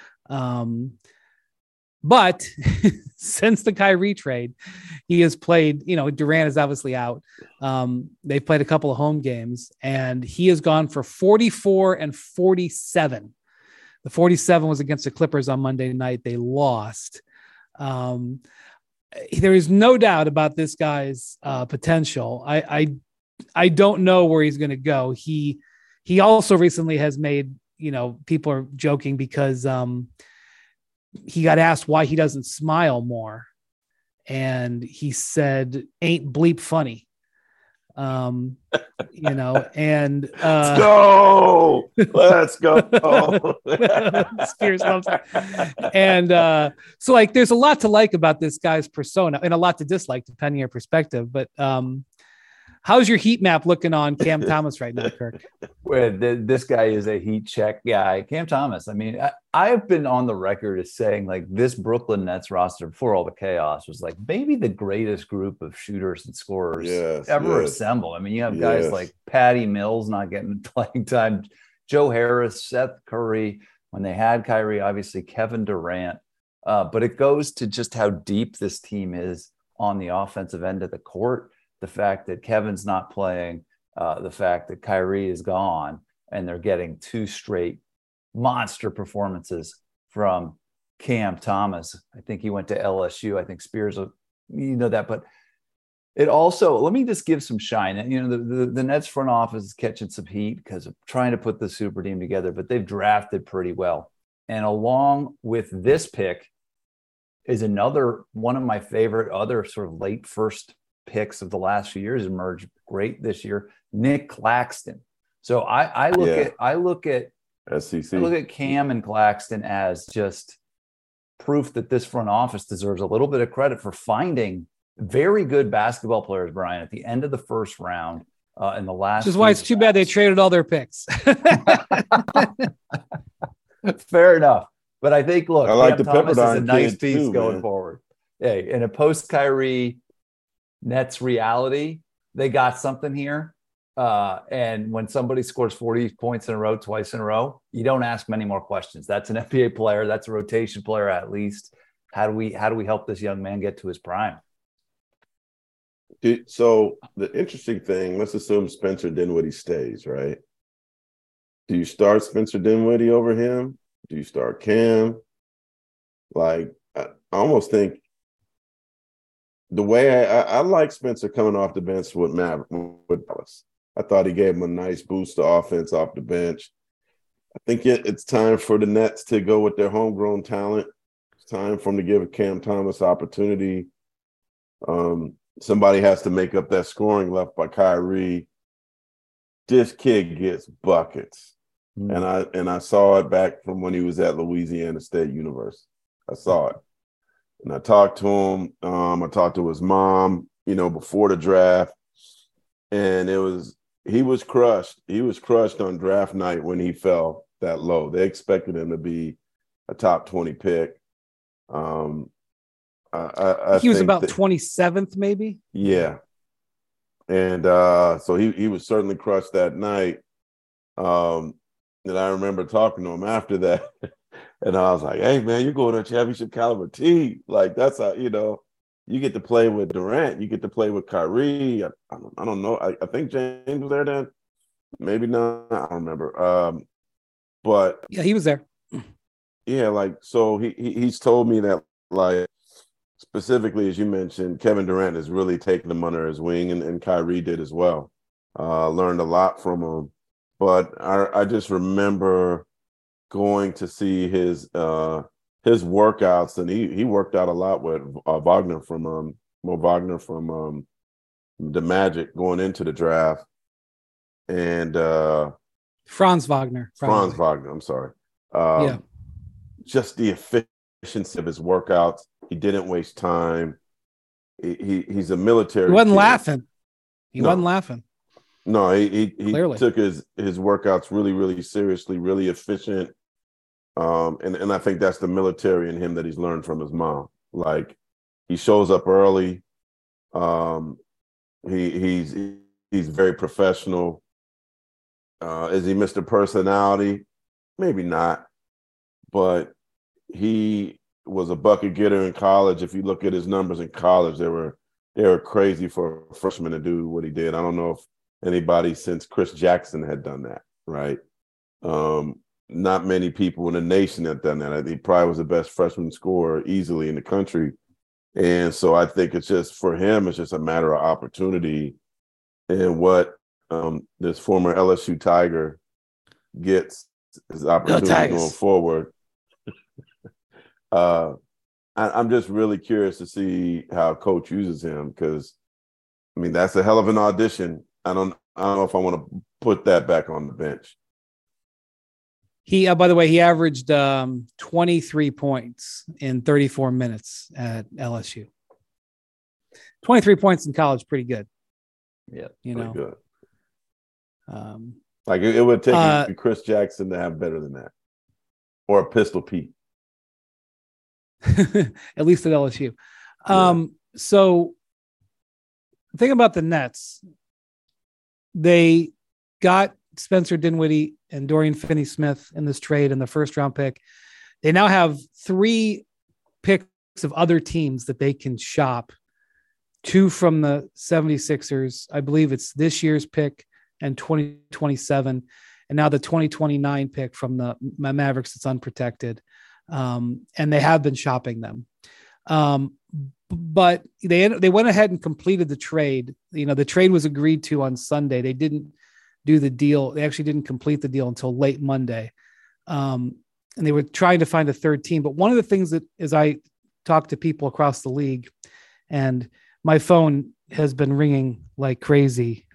But since the Kyrie trade, he has played, Durant is obviously out. They've played a couple of home games and he has gone for 44 and 47. The 47 was against the Clippers on Monday night. They lost. there is no doubt about this guy's potential. I don't know where he's going to go. He also recently has made, people are joking because he got asked why he doesn't smile more. And he said, ain't bleep funny. And let's go. Spears loves it. And so like there's a lot to like about this guy's persona and a lot to dislike depending on your perspective. But how's your heat map looking on Cam Thomas right now, Kirk? Well, this guy is a heat check guy. Cam Thomas. I mean, I've been on the record as saying like this Brooklyn Nets roster before all the chaos was like maybe the greatest group of shooters and scorers ever assembled. I mean, you have guys like Patty Mills not getting playing time, Joe Harris, Seth Curry, when they had Kyrie, obviously Kevin Durant. But it goes to just how deep this team is on the offensive end of the court. The fact that Kevin's not playing, the fact that Kyrie is gone, and they're getting 2 straight monster performances from Cam Thomas. I think he went to LSU. I think Spears, that. But it also, let me just give some shine. And, the Nets front office is catching some heat because of trying to put the super team together, but they've drafted pretty well. And along with this pick is another one of my favorite other sort of late first picks of the last few years emerged great this year, Nick Claxton. So I look at SEC. I look at Cam and Claxton as just proof that this front office deserves a little bit of credit for finding very good basketball players, Brian, at the end of the first round in the last. Which is why it's too bad they traded all their picks. Fair enough. But I think, look, I like Cam the Thomas is Pepperdine a nice kid piece too, going man. forward. Hey, in a post-Kyrie Nets reality, they got something here. And when somebody scores 40 points in a row, twice in a row, you don't ask many more questions. That's an NBA player. That's a rotation player at least. How do we help this young man get to his prime? So the interesting thing, let's assume Spencer Dinwiddie stays, right? Do you start Spencer Dinwiddie over him? Do you start Cam? Like, I almost think the way I like Spencer coming off the bench with Dallas. I thought he gave him a nice boost to offense off the bench. I think it's time for the Nets to go with their homegrown talent. It's time for them to give Cam Thomas opportunity. Somebody has to make up that scoring left by Kyrie. This kid gets buckets. And I saw it back from when he was at Louisiana State University. I saw it. And I talked to him. I talked to his mom, before the draft. And he was crushed. He was crushed on draft night when he fell that low. They expected him to be a top 20 pick. He was about 27th, maybe. Yeah. And so he was certainly crushed that night. And I remember talking to him after that. And I was like, hey, man, you're going to a championship caliber team. Like, that's how, you get to play with Durant. You get to play with Kyrie. I don't know. I think James was there then. Maybe not. I don't remember. But yeah, he was there. Yeah, like, so he's told me that, like, specifically, as you mentioned, Kevin Durant has really taken him under his wing, and Kyrie did as well. Learned a lot from him. But I just remember going to see his workouts, and he worked out a lot with Wagner from Mo Wagner from the Magic going into the draft, and Franz Wagner. I'm sorry. Yeah, just the efficiency of his workouts. He didn't waste time. He's a military. He wasn't kid. laughing. He wasn't laughing. No, he Clearly took his workouts really, really seriously, really efficient. And I think that's the military in him that he's learned from his mom. Like, he shows up early. He's very professional. Is he Mr. Personality? Maybe not. But he was a bucket getter in college. If you look at his numbers in college, they were crazy for a freshman to do what he did. I don't know if anybody since Chris Jackson had done that, right? Not many people in the nation have done that. He probably was the best freshman scorer easily in the country. And so I think it's just for him, it's just a matter of opportunity and what this former LSU Tiger gets his opportunity going forward. I'm just really curious to see how coach uses him because, I mean, that's a hell of an audition. I don't know if I want to put that back on the bench. He, by the way, he averaged 23 points in 34 minutes at LSU. 23 points in college, pretty good. Yeah, Good. Like it would take Chris Jackson to have better than that, or a Pistol Pete. At least at LSU. So the thing about the Nets, they got Spencer Dinwiddie and Dorian Finney-Smith in this trade in the first round pick. They now have 3 picks of other teams that they can shop. 2 from the 76ers. I believe it's this year's pick and 2027. And now the 2029 pick from the Mavericks that's unprotected. And they have been shopping them. But they went ahead and completed the trade. You know, the trade was agreed to on Sunday. They didn't do the deal. They actually didn't complete the deal until late Monday. And they were trying to find a third team. But one of the things that as I talk to people across the league, and my phone has been ringing like crazy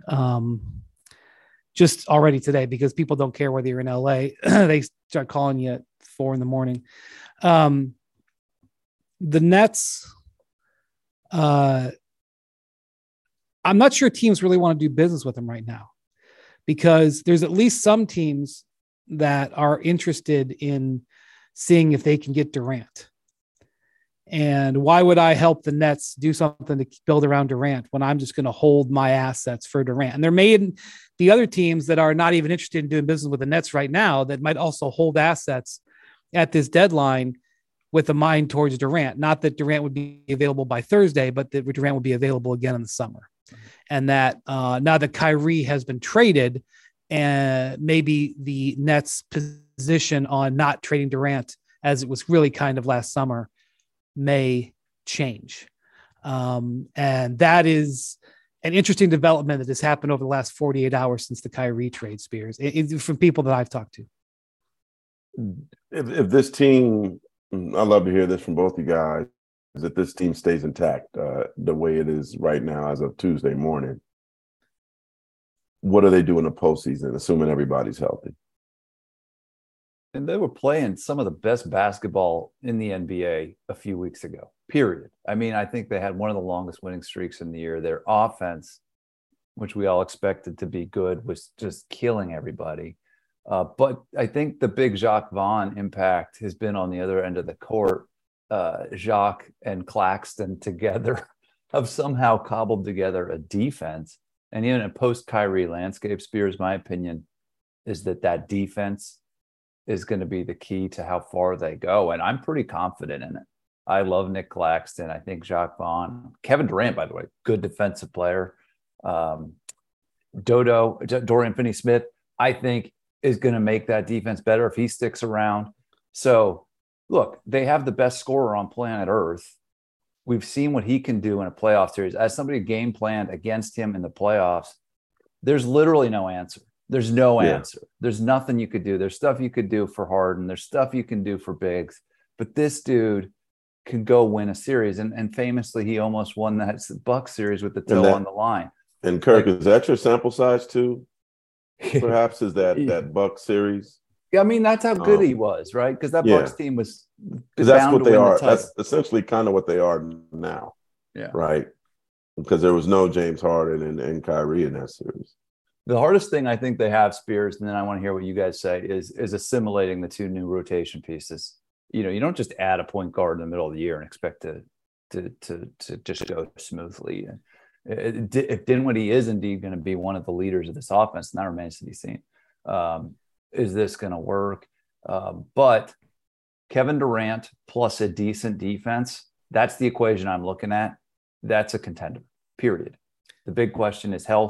just already today because people don't care whether you're in LA. They start calling you at 4 a.m. The Nets, I'm not sure teams really want to do business with them right now because there's at least some teams that are interested in seeing if they can get Durant. And why would I help the Nets do something to build around Durant when I'm just going to hold my assets for Durant? And there may be other teams that are not even interested in doing business with the Nets right now that might also hold assets at this deadline with a mind towards Durant. Not that Durant would be available by Thursday, but that Durant would be available again in the summer. And that now that Kyrie has been traded, and maybe the Nets' position on not trading Durant, as it was really kind of last summer, may change. And that is an interesting development that has happened over the last 48 hours since the Kyrie trade, Spears, from people that I've talked to. If this team, I'd love to hear this from both you guys, is that this team stays intact the way it is right now as of Tuesday morning, what do they do in the postseason, assuming everybody's healthy? And they were playing some of the best basketball in the NBA a few weeks ago, period. I mean, I think they had one of the longest winning streaks in the year. Their offense, which we all expected to be good, was just killing everybody. But I think the big Jacques Vaughn impact has been on the other end of the court. Jacques and Claxton together have somehow cobbled together a defense. And even a post-Kyrie landscape, Spears, my opinion is that defense is going to be the key to how far they go. And I'm pretty confident in it. I love Nick Claxton. I think Jacques Vaughn, Kevin Durant, by the way, good defensive player. Dorian Finney-Smith, I think is going to make that defense better if he sticks around. So look, they have the best scorer on planet Earth. We've seen what he can do in a playoff series. As somebody game planned against him in the playoffs, there's literally no answer. There's no answer. There's nothing you could do. There's stuff you could do for Harden. There's stuff you can do for Biggs. But this dude can go win a series. And famously, he almost won that Bucks series with the toe on the line. And Kirk, is that your sample size too? Perhaps is that Bucks series? Yeah, I mean, that's how good he was, right? Because that Bucks team was that's what they are. That's essentially kind of what they are now. Yeah. Right. Because there was no James Harden and Kyrie in that series. The hardest thing I think they have, Spears, and then I want to hear what you guys say, is assimilating the 2 new rotation pieces. You know, you don't just add a point guard in the middle of the year and expect to just go smoothly. If Dinwiddie is indeed going to be one of the leaders of this offense, and that remains to be seen. Is this going to work? But Kevin Durant plus a decent defense, that's the equation I'm looking at. That's a contender, period. The big question is health.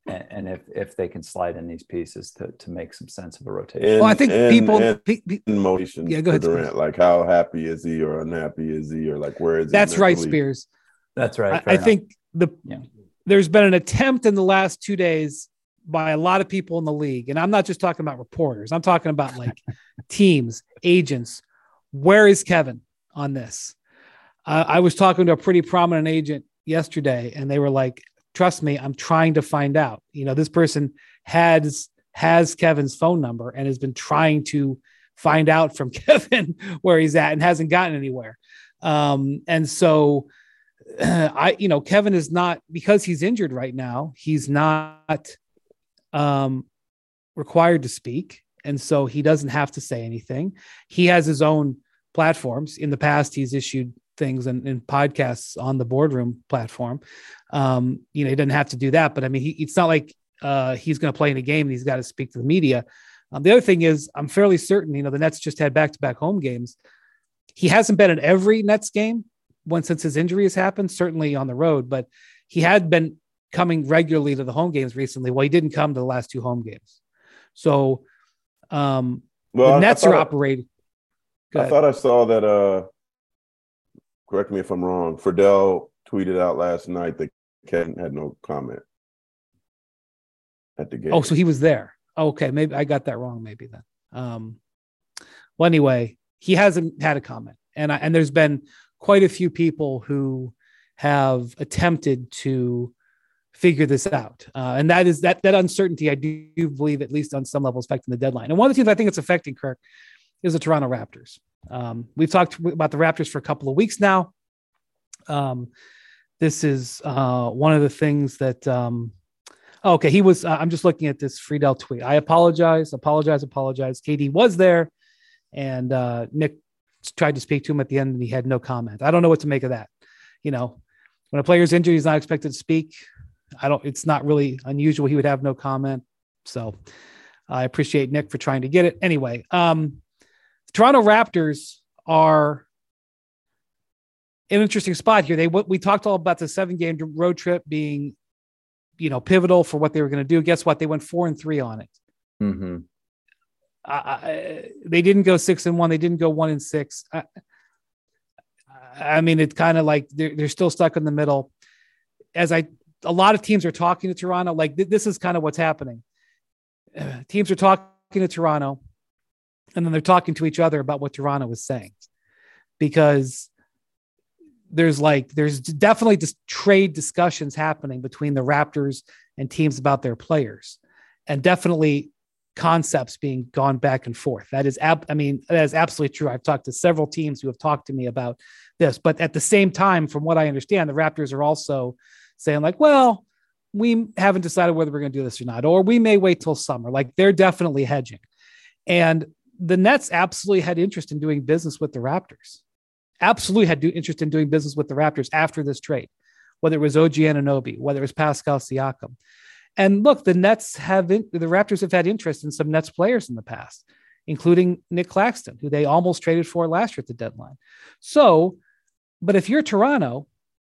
and if they can slide in these pieces to make some sense of a rotation. And, Well, I think motivations Yeah, go ahead, for Durant, like how happy is he or unhappy is he, or like where is he? That's right, mentally? Spears. That's right. I think there's been an attempt in the last 2 days by a lot of people in the league, and I'm not just talking about reporters. I'm talking about like teams, agents. Where is Kevin on this? I was talking to a pretty prominent agent yesterday, and they were like, trust me, I'm trying to find out. You know, this person has Kevin's phone number and has been trying to find out from Kevin where he's at and hasn't gotten anywhere. And so Kevin is not, because he's injured right now, he's not required to speak. And so he doesn't have to say anything. He has his own platforms. In the past, he's issued things in podcasts on the Boardroom platform. He doesn't have to do that, but I mean, it's not like he's going to play in a game and he's got to speak to the media. The other thing is, I'm fairly certain, the Nets just had back-to-back home games. He hasn't been at every Nets game since his injury has happened, certainly on the road, but he had been coming regularly to the home games recently. Well, he didn't come to the last 2 home games. So the Nets are operating. I thought I saw that, correct me if I'm wrong, Friedel tweeted out last night that Kevin had no comment at the game. Oh, so he was there. Okay, maybe I got that wrong. Maybe then. Well, anyway, he hasn't had a comment, and there's been quite a few people who have attempted to figure this out, and that is that uncertainty. I do believe, at least on some level, is affecting the deadline. And one of the teams I think it's affecting, Kirk, is the Toronto Raptors. We've talked about the Raptors for a couple of weeks now. This is one of the things that. Okay, he was. I'm just looking at this Friedel tweet. I apologize. KD was there, and Nick tried to speak to him at the end, and he had no comment. I don't know what to make of that. When a player's injured, he's not expected to speak. It's not really unusual. He would have no comment. So I appreciate Nick for trying to get it. Anyway, the Toronto Raptors are in an interesting spot here. We talked all about the 7-game road trip being, pivotal for what they were going to do. Guess what? They went 4-3 on it. Mm-hmm. They didn't go 6-1. They didn't go 1-6. I mean, it's kind of like they're still stuck in the middle. A lot of teams are talking to Toronto. Like this is kind of what's happening. Teams are talking to Toronto, and then they're talking to each other about what Toronto is saying, because there's definitely just trade discussions happening between the Raptors and teams about their players, and definitely concepts being gone back and forth. That is absolutely true. I've talked to several teams who have talked to me about this, but at the same time, from what I understand, the Raptors are also saying like, well, we haven't decided whether we're going to do this or not, or we may wait till summer. Like they're definitely hedging. And the Nets absolutely had interest in doing business with the Raptors. Absolutely had interest in doing business with the Raptors after this trade, whether it was OG Anunoby, whether it was Pascal Siakam. And look, the Raptors have had interest in some Nets players in the past, including Nick Claxton, who they almost traded for last year at the deadline. So, but if you're Toronto,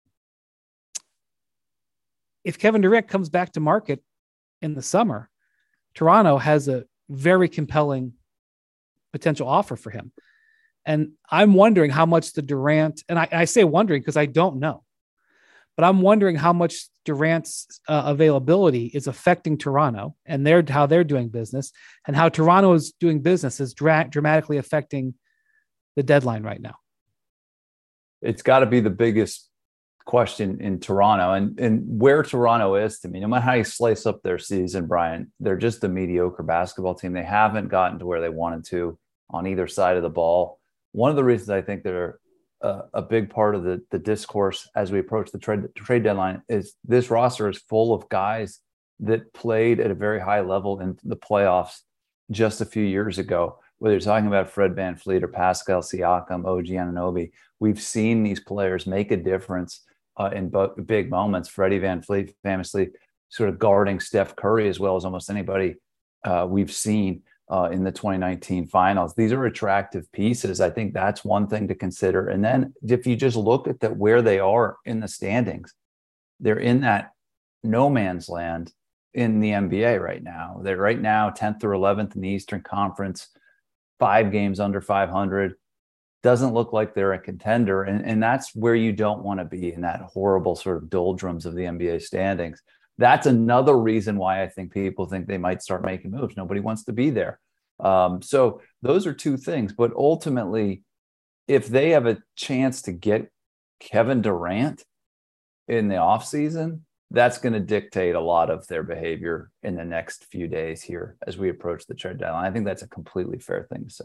if Kevin Durant comes back to market in the summer, Toronto has a very compelling potential offer for him. And I'm wondering how much the Durant, and I say wondering because I don't know, but I'm wondering how much Durant's availability is affecting Toronto and how they're doing business, and how Toronto is doing business is dramatically affecting the deadline right now. It's got to be the biggest question in Toronto, and where Toronto is, to me, no matter how you slice up their season, Brian, they're just a mediocre basketball team. They haven't gotten to where they wanted to on either side of the ball. One of the reasons I think they're a big part of the discourse as we approach the trade deadline is this roster is full of guys that played at a very high level in the playoffs just a few years ago. Whether you're talking about Fred VanVleet or Pascal Siakam, OG Anunoby, we've seen these players make a difference in big moments. Freddie VanVleet famously sort of guarding Steph Curry as well as almost anybody we've seen in the 2019 finals. These are attractive pieces. I think that's one thing to consider. And then if you just look at where they are in the standings, they're in that no man's land in the NBA right now. They're right now 10th or 11th in the Eastern Conference, 5 games under 500. Doesn't look like they're a contender. And that's where you don't want to be, in that horrible sort of doldrums of the NBA standings. That's another reason why I think people think they might start making moves. Nobody wants to be there. So those are two things. But ultimately, if they have a chance to get Kevin Durant in the offseason, that's going to dictate a lot of their behavior in the next few days here as we approach the trade deadline. I think that's a completely fair thing to say.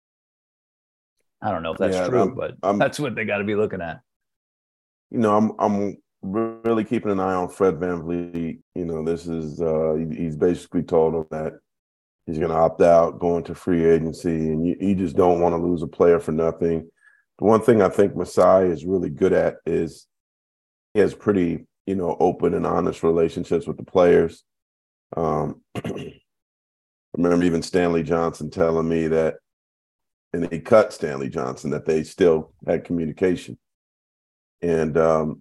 I don't know if that's true, but that's what they got to be looking at. You know, I'm really keeping an eye on Fred VanVleet. You know, this is he's basically told him that he's going to opt out, going to free agency, and you just don't want to lose a player for nothing. The one thing I think Masai is really good at is he has pretty, you know, open and honest relationships with the players. I remember even Stanley Johnson telling me that, and he cut Stanley Johnson, that they still had communication. And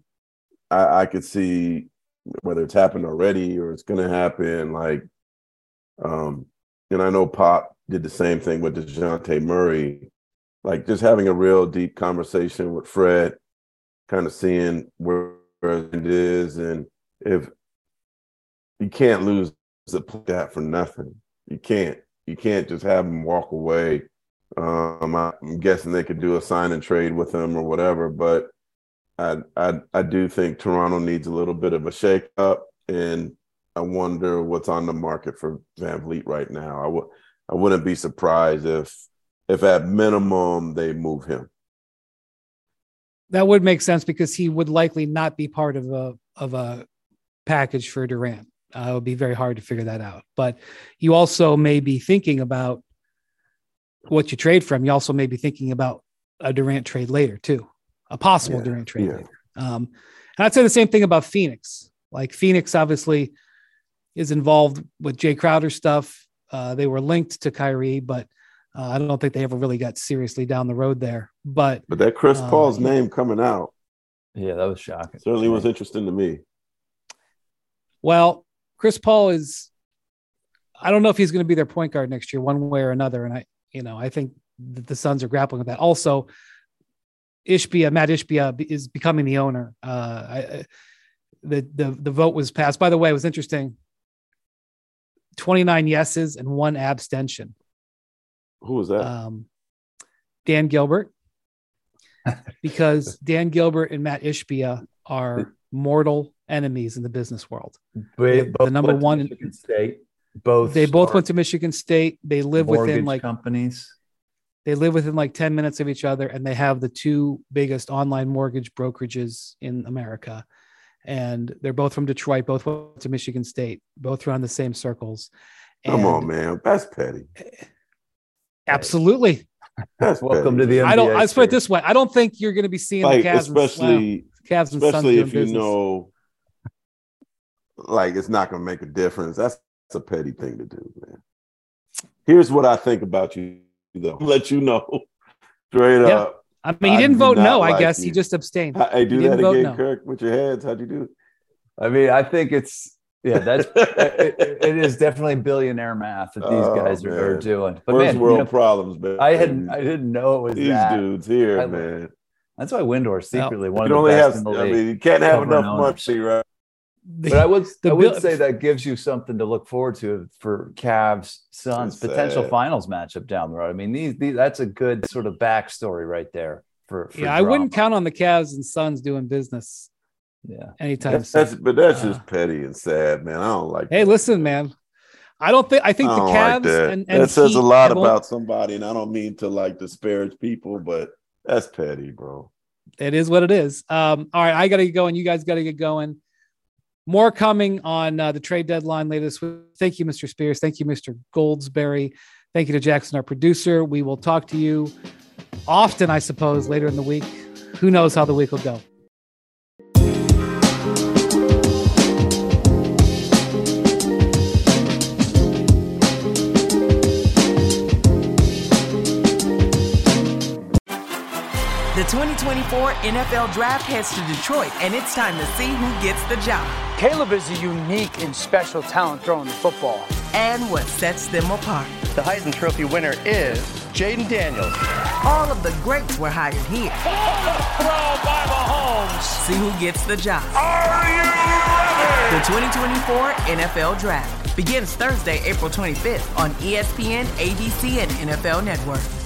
I could see whether it's happened already or it's going to happen. Like, and I know Pop did the same thing with DeJounte Murray, like just having a real deep conversation with Fred, kind of seeing where it is. And if you can't lose that for nothing, you can't just have him walk away. I'm guessing they could do a sign and trade with him or whatever, but I do think Toronto needs a little bit of a shakeup, and I wonder what's on the market for VanVleet right now. I wouldn't be surprised if at minimum they move him. That would make sense because he would likely not be part of a package for Durant. It would be very hard to figure that out. But you also may be thinking about what you trade for him. You also may be thinking about a Durant trade later too, a possible Durant trade later. And I'd say the same thing about Phoenix. Like Phoenix obviously is involved with Jay Crowder stuff. They were linked to Kyrie, but I don't think they ever really got seriously down the road there. But that Chris Paul's name coming out. Yeah, that was shocking. Certainly was interesting to me. Well, Chris Paul I don't know if he's going to be their point guard next year, one way or another. And I think that the Suns are grappling with that. Also, Matt Ishbia is becoming the owner. The vote was passed. By the way, it was interesting. 29 yeses and 1 abstention. Who was that? Dan Gilbert. Because Dan Gilbert and Matt Ishbia are mortal enemies in the business world. The number one in Michigan State. They both went to Michigan State. They live within companies. They live within like 10 minutes of each other, and they have the 2 biggest online mortgage brokerages in America. And they're both from Detroit, both went to Michigan State, both run the same circles. Come on, man. That's petty. Absolutely. That's welcome petty. to the NBA. Let's put it this way. I don't think you're going to be seeing the Cavs especially if you business. know, like, it's not going to make a difference. That's a petty thing to do, man. Here's what I think about you, though. Let you know straight up. I mean, he didn't vote no, I guess. He just abstained. Hey, do that again, Kirk, with your hands. How'd you do it? I mean, I think it's, it is definitely billionaire math that these guys are doing. But first world problems, man. I didn't know it was these dudes here, man. That's why Windhorst secretly one of the best in the league. I mean, you can't have enough money, right? But I would say that gives you something to look forward to for Cavs Suns potential finals matchup down the road. I mean, these that's a good sort of backstory right there for I wouldn't count on the Cavs and Suns doing business. Anytime soon. But that's just petty and sad, man. I don't like that. Listen, man. I think the Cavs like that says a lot about somebody, and I don't mean to like disparage people, but that's petty, bro. It is what it is. All right, I gotta get going. You guys gotta get going. More coming on the trade deadline later this week. Thank you, Mr. Spears. Thank you, Mr. Goldsberry. Thank you to Jackson, our producer. We will talk to you often, I suppose, later in the week. Who knows how the week will go. The 2024 NFL Draft heads to Detroit, and it's time to see who gets the job. Caleb is a unique and special talent throwing the football. And what sets them apart. The Heisman Trophy winner is Jaden Daniels. All of the greats were hired here. Throw by Mahomes. See who gets the job. Are you ready? The 2024 NFL Draft begins Thursday, April 25th on ESPN, ABC, and NFL Network.